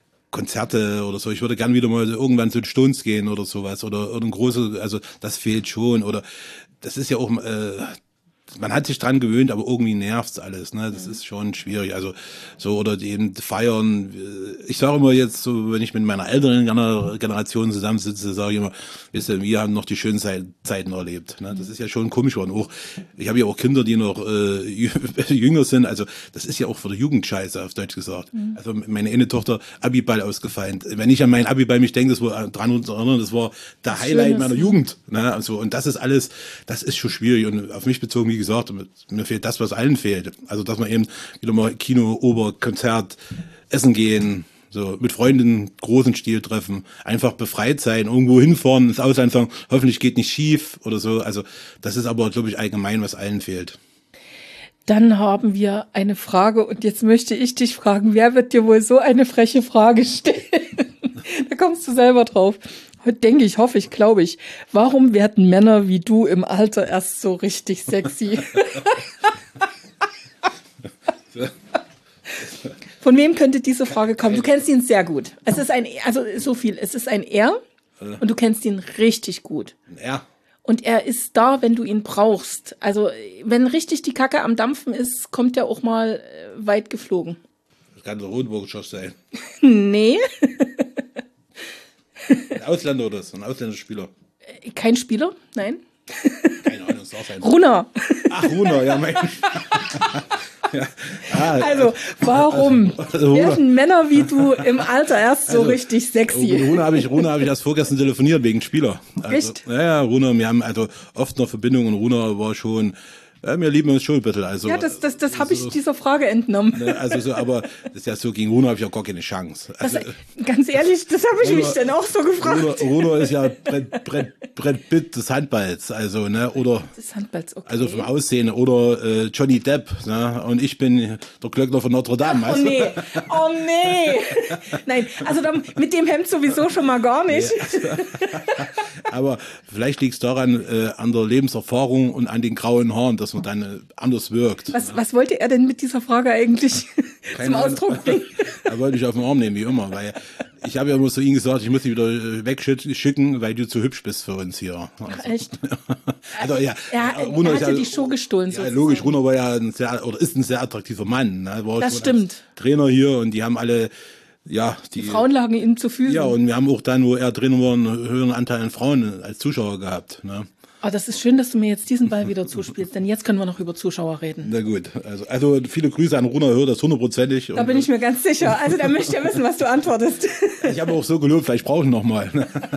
Konzerte oder so. Ich würde gern wieder mal irgendwann zu den Stones gehen oder sowas. Oder ein große, also das fehlt schon. Oder das ist ja auch man hat sich dran gewöhnt, aber irgendwie nervt's alles, ne? Das ist schon schwierig. Also so oder eben feiern. Ich sage immer jetzt so, wenn ich mit meiner älteren Generation zusammensitze, sage ich immer, wisst ihr, wir haben noch die schönen Zeiten erlebt. Ne? Das ist ja schon komisch geworden. Auch ich habe ja auch Kinder, die noch jünger sind. Also das ist ja auch für die Jugend scheiße, auf Deutsch gesagt. Also meine eine Tochter Abiball ausgefallen. Wenn ich an meinen Abiball mich denke, das war dran und erinnern, das war der Highlight meiner Jugend. Ne? Also und das ist alles, das ist schon schwierig und auf mich bezogen, wie gesagt, mir fehlt das, was allen fehlt. Also, dass man eben wieder mal Kino, Oper, Konzert, essen gehen, so mit Freunden großen Stil treffen, einfach befreit sein, irgendwo hinfahren, ins Ausland sagen, hoffentlich geht nicht schief oder so. Also, das ist aber, glaube ich, allgemein, was allen fehlt. Dann haben wir eine Frage und jetzt möchte ich dich fragen, wer wird dir wohl so eine freche Frage stellen? Da kommst du selber drauf. Denke ich, hoffe ich, glaube ich. Warum werden Männer wie du im Alter erst so richtig sexy? Von wem könnte diese Frage kommen? Du kennst ihn sehr gut. Es ist es ist ein Er und du kennst ihn richtig gut. Ja. Und er ist da, wenn du ihn brauchst. Also, wenn richtig die Kacke am Dampfen ist, kommt er auch mal weit geflogen. Das kann der Rodenburger sein. Nee. Ein Ausländer oder so, ein ausländischer Spieler. Kein Spieler? Nein. Keine Ahnung, ist auch sein. Runner. Ach, Runner, ja, mein. Ja. Also, warum werden Männer wie du im Alter erst so richtig sexy? Runa habe ich erst vorgestern telefoniert wegen Spieler. Also, echt? Ja, Runa, wir haben also oft noch Verbindung und Runa war schon, ja, wir lieben uns schon ein bisschen. Also, ja, das habe ich dieser Frage entnommen. Ne, also so, aber das ist ja so, gegen Runa habe ich auch gar keine Chance. Also, ganz ehrlich, das habe ich mich dann auch so gefragt. Runa ist ja Brett Pitt des Handballs, also, ne, oder. Des Handballs, okay. Also vom Aussehen, oder Johnny Depp, ne, und ich bin der Glöckner von Notre Dame. Oh nee, oh nee. Nein, also mit dem Hemd sowieso schon mal gar nicht. Nee, also, aber vielleicht liegt es daran, an der Lebenserfahrung und an den grauen Haaren, dass man dann anders wirkt. Was wollte er denn mit dieser Frage eigentlich zum Ausdruck bringen? Er wollte mich auf den Arm nehmen, wie immer, weil ich habe ja immer zu ihm gesagt, ich muss dich wieder wegschicken, weil du zu hübsch bist für uns hier. Also, ach, echt? Also, ja, er hatte die Show gestohlen. Ja, logisch, Runa war ja ist ein sehr attraktiver Mann. Ne? War das stimmt. Trainer hier und die haben alle, ja, die Frauen lagen ihm zu Füßen. Ja, und wir haben auch dann, wo er Trainer war, einen höheren Anteil an Frauen als Zuschauer gehabt. Ne? Oh, das ist schön, dass du mir jetzt diesen Ball wieder zuspielst, denn jetzt können wir noch über Zuschauer reden. Na gut, also viele Grüße an Runa, hört das 100%. Da bin ich mir ganz sicher. Also da möchte ich ja wissen, was du antwortest. Ich habe auch so gelobt, vielleicht brauche ich noch mal.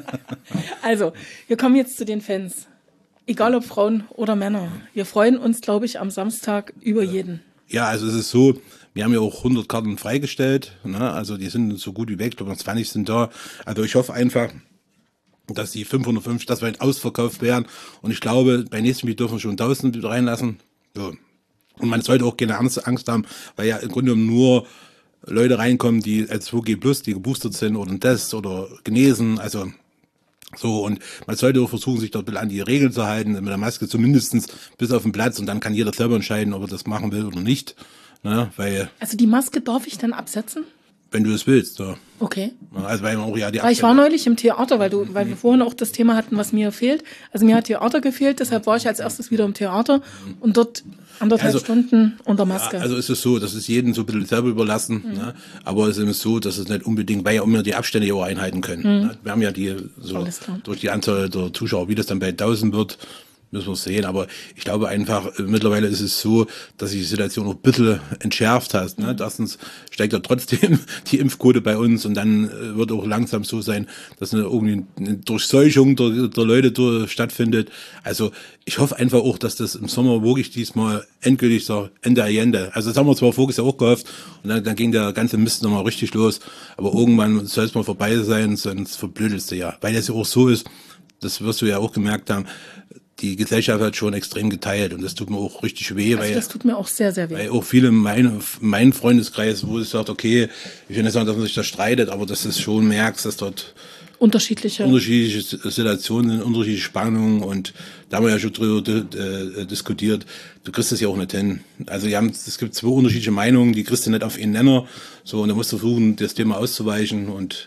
Also, wir kommen jetzt zu den Fans. Egal ob Frauen oder Männer. Wir freuen uns, glaube ich, am Samstag über jeden. Ja, also es ist so, wir haben ja auch 100 Karten freigestellt. Ne? Also die sind so gut wie weg, ich glaube 20 sind da. Also ich hoffe einfach, dass die 550, dass wir ausverkauft werden. Und ich glaube, bei nächstem Spiel dürfen wir schon 1000 reinlassen. So. Und man sollte auch keine Angst haben, weil ja im Grunde genommen nur Leute reinkommen, die als 2G Plus, die geboostert sind oder einen Test oder genesen. Also so, und man sollte auch versuchen, sich dort an die Regeln zu halten, mit der Maske zumindestens bis auf den Platz. Und dann kann jeder selber entscheiden, ob er das machen will oder nicht. Ne? Weil, also die Maske darf ich dann absetzen? Wenn du es willst, ja. Okay. Also weil man auch ja die ich war neulich im Theater, weil wir vorhin auch das Thema hatten, was mir fehlt. Also mir hat Theater gefehlt, deshalb war ich als erstes wieder im Theater und dort 1,5 Stunden unter Maske. Ja, also ist es so, das ist jedem so ein bisschen selber überlassen, ne? Aber es ist so, dass es nicht unbedingt, weil ja immer die Abstände ja auch einhalten können. Ne? Wir haben ja die, so durch die Anzahl der Zuschauer, wie das dann bei 1000 wird, müssen wir sehen, aber ich glaube einfach, mittlerweile ist es so, dass sich die Situation auch ein bisschen entschärft hat. Ne? Erstens steigt ja trotzdem die Impfquote bei uns und dann wird auch langsam so sein, dass irgendwie eine Durchseuchung der Leute stattfindet. Also ich hoffe einfach auch, dass das im Sommer wirklich diesmal endgültig so Ende. Also das haben wir zwar voriges Jahr auch gehofft und dann ging der ganze Mist nochmal richtig los, aber irgendwann soll es mal vorbei sein, sonst verblödelst du ja. Weil es ja auch so ist, das wirst du ja auch gemerkt haben, die Gesellschaft hat schon extrem geteilt und das tut mir auch richtig weh. Also das tut mir auch sehr, sehr weh. Weil auch viele in meinem Freundeskreis, wo es sagt, okay, ich will nicht sagen, dass man sich da streitet, aber dass du schon merkst, dass dort unterschiedliche Situationen sind, unterschiedliche Spannungen und da haben wir ja schon drüber diskutiert, du kriegst das ja auch nicht hin. Also es gibt 2 unterschiedliche Meinungen, die kriegst du nicht auf einen Nenner, so, und da musst du versuchen, das Thema auszuweichen und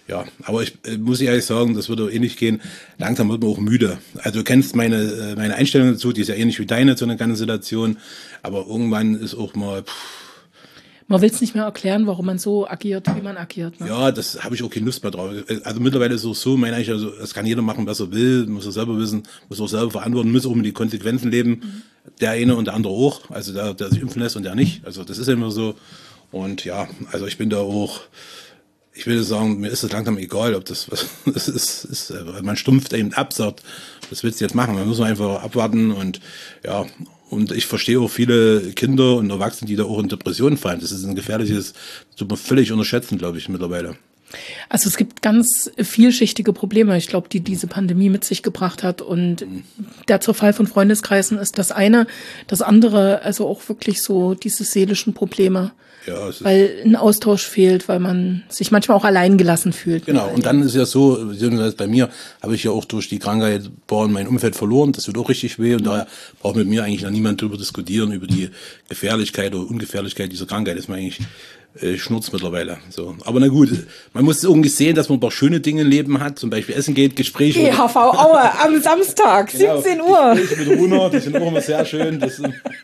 Ja, aber ich muss ehrlich sagen, das würde ähnlich gehen. Langsam wird man auch müde. Also du kennst meine Einstellung dazu, die ist ja ähnlich wie deine, so eine ganze Situation. Aber irgendwann ist auch mal... Man will es nicht mehr erklären, warum man so agiert, wie man agiert. Ne? Ja, das habe ich auch keine Lust mehr drauf. Also mittlerweile ist es auch so, meine ich, also das kann jeder machen, was er will, muss er selber wissen, muss auch selber verantworten, muss auch mit die Konsequenzen leben. Der eine und der andere auch, also der sich impfen lässt und der nicht. Also das ist immer so. Und ja, also ich bin da auch, ich will sagen, mir ist es langsam egal, ob das was ist, man stumpft eben ab, sagt, was willst du jetzt machen? Man muss einfach abwarten und ja, und ich verstehe auch viele Kinder und Erwachsene, die da auch in Depressionen fallen. Das ist ein gefährliches, das tut man völlig unterschätzen, glaube ich, mittlerweile. Also es gibt ganz vielschichtige Probleme, ich glaube, die diese Pandemie mit sich gebracht hat. Und der Zerfall von Freundeskreisen ist das eine. Das andere, also auch wirklich so diese seelischen Probleme. Ja, weil ein Austausch fehlt, weil man sich manchmal auch allein gelassen fühlt. Genau, und dann ist ja so, bei mir habe ich ja auch durch die Krankheit mein Umfeld verloren, das wird auch richtig weh und daher braucht mit mir eigentlich noch niemand drüber diskutieren, über die Gefährlichkeit oder Ungefährlichkeit dieser Krankheit, ist mir eigentlich Schnurz mittlerweile. So. Aber na gut, man muss irgendwie sehen, dass man doch schöne Dinge im Leben hat, zum Beispiel Essen geht, Gespräche. EHV Aue am Samstag, genau, 17 Uhr. Gespräche mit Runa, die sind auch immer sehr schön. Das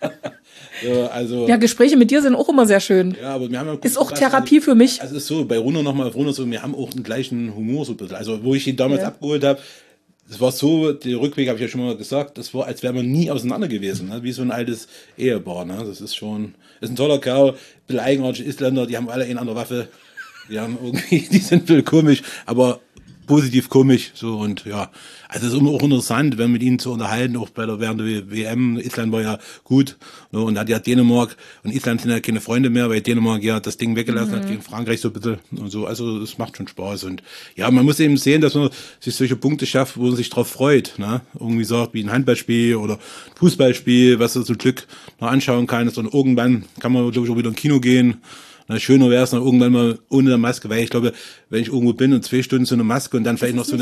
ja, also, ja, Gespräche mit dir sind auch immer sehr schön. Ja, aber wir haben ja ist auch Therapie für mich. Also ist so, bei Runa nochmal auf Runa so, wir haben auch den gleichen Humor so ein bisschen. Also wo ich ihn damals abgeholt habe, das war so, der Rückweg habe ich ja schon mal gesagt, das war, als wären wir nie auseinander gewesen, ne? Wie so ein altes Ehepaar. Ne? Das ist schon, ist ein toller Kerl, ein bisschen eigenartig, Isländer, die haben alle eine an der Waffe, die sind ein bisschen komisch, aber positiv komisch, so, und ja, also es ist immer auch interessant, wenn mit ihnen zu unterhalten, auch während der WM, Island war ja gut, ne, und hat ja Dänemark und Island sind ja keine Freunde mehr, weil Dänemark ja das Ding weggelassen hat gegen Frankreich so ein bisschen und so, also es macht schon Spaß und ja, man muss eben sehen, dass man sich solche Punkte schafft, wo man sich drauf freut, ne, irgendwie sagt, wie ein Handballspiel oder Fußballspiel, was du zum Glück noch anschauen kannst und irgendwann kann man, glaube ich, auch wieder ins Kino gehen. Na, schöner wäre es noch irgendwann mal ohne eine Maske, weil ich glaube, wenn ich irgendwo bin und 2 Stunden so eine Maske und dann vielleicht noch so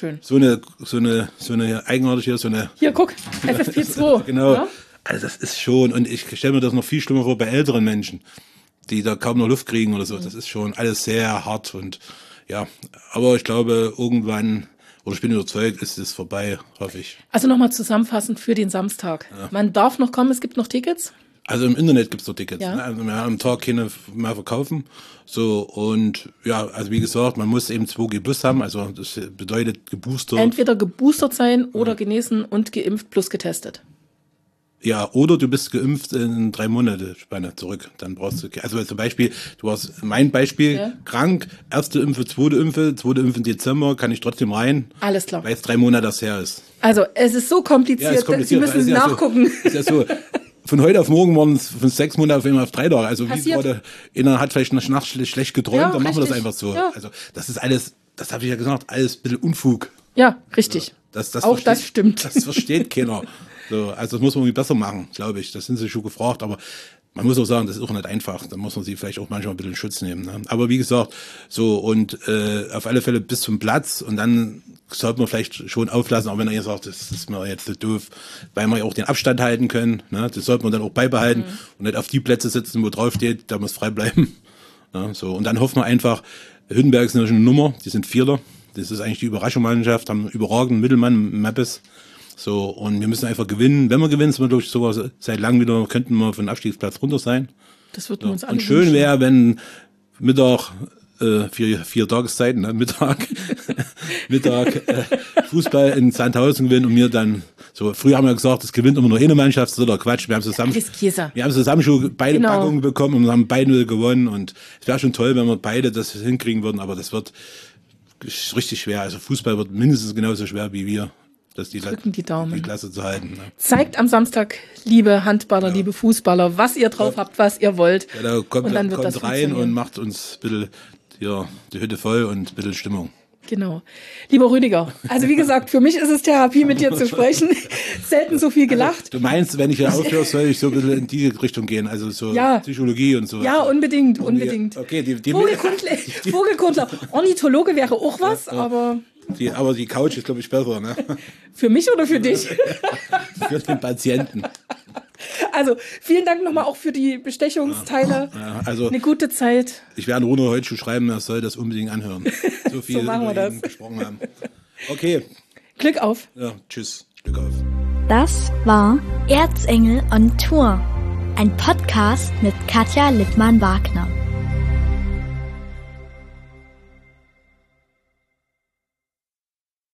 eine eigenartige, so eine... Hier, guck, FFP2. Genau, ja? Also das ist schon, und ich stelle mir das noch viel schlimmer vor bei älteren Menschen, die da kaum noch Luft kriegen oder so. Das ist schon alles sehr hart und ja, aber ich glaube, irgendwann, oder ich bin überzeugt, ist es vorbei, hoffe ich. Also nochmal zusammenfassend für den Samstag. Ja. Man darf noch kommen, es gibt noch Tickets? Also im Internet gibt's noch Tickets. Ja. Ne? Also wir haben am Tag keine mehr verkaufen. So, und ja, also wie gesagt, man muss eben 2G Plus haben. Also das bedeutet geboostert. Entweder geboostert sein oder genesen und geimpft plus getestet. Ja, oder du bist geimpft in 3 Monate Spanne zurück. Dann brauchst du, also zum Beispiel, du hast mein Beispiel, krank, erste Impfe, zweite Impfe im Dezember, kann ich trotzdem rein. Alles klar. Weil es 3 Monate das her ist. Also es ist so kompliziert, ja, ist kompliziert. Sie müssen es nachgucken. So, ist ja so. Von heute auf morgen waren es von 6 Monate auf einmal auf 3 Tage. Also wie gerade, einer hat vielleicht eine Nacht schlecht geträumt, ja, dann machen wir das einfach so. Ja. Also das ist alles, das habe ich ja gesagt, alles ein bisschen Unfug. Ja, richtig. Also, auch das stimmt. Das versteht keiner. So, also das muss man irgendwie besser machen, glaube ich. Das sind sie schon gefragt, aber man muss auch sagen, das ist auch nicht einfach. Da muss man sie vielleicht auch manchmal ein bisschen in Schutz nehmen. Ne? Aber wie gesagt, so und auf alle Fälle bis zum Platz und dann sollte man vielleicht schon auflassen, auch wenn er sagt, das ist mir jetzt so doof, weil wir ja auch den Abstand halten können. Ne? Das sollte man dann auch beibehalten und nicht auf die Plätze sitzen, wo drauf steht, da muss frei bleiben. Ne? So, und dann hoffen wir einfach, Hüttenberg ist natürlich eine Nummer, die sind Vierter. Das ist eigentlich die Überraschungsmannschaft, haben einen überragenden Mittelmann, Mappes. So, und wir müssen einfach gewinnen. Wenn wir gewinnen, sind wir, glaube ich, sogar seit langem wieder, könnten wir von Abstiegsplatz runter sein. Das würden wir uns alle und schön wäre, wenn Mittag, 4 Tageszeiten, ne? Mittag Fußball in Sandhausen gewinnen und wir dann, so, früher haben wir gesagt, es gewinnt immer nur eine Mannschaft, das ist doch Quatsch. Wir haben zusammen schon beide Packungen bekommen und haben beide gewonnen und es wäre schon toll, wenn wir beide das hinkriegen würden, aber das wird richtig schwer. Also Fußball wird mindestens genauso schwer wie wir. Drücken die Daumen. Die Klasse zu halten. Ne? Zeigt am Samstag, liebe Handballer, liebe Fußballer, was ihr drauf habt, was ihr wollt. Ja, da kommt rein und macht uns ein bisschen die Hütte voll und ein bisschen Stimmung. Genau. Lieber Rüdiger, also wie gesagt, für mich ist es Therapie, mit dir zu sprechen. Selten so viel gelacht. Also, du meinst, wenn ich ja aufhöre, soll ich so ein bisschen in die Richtung gehen, also so Psychologie und so. Ja, unbedingt. Okay, Vogelkundler. Ornithologe wäre auch was, aber... Aber die Couch ist, glaube ich, besser, ne? Für mich oder für dich? Für den Patienten. Also, vielen Dank nochmal auch für die Bestechungsteile. Also, eine gute Zeit. Ich werde Runo heute schon schreiben, er soll das unbedingt anhören. So viel So machen wir das. gesprochen haben. Okay. Glück auf. Ja, tschüss. Glück auf. Das war Erzengel on Tour, ein Podcast mit Katja Lippmann-Wagner.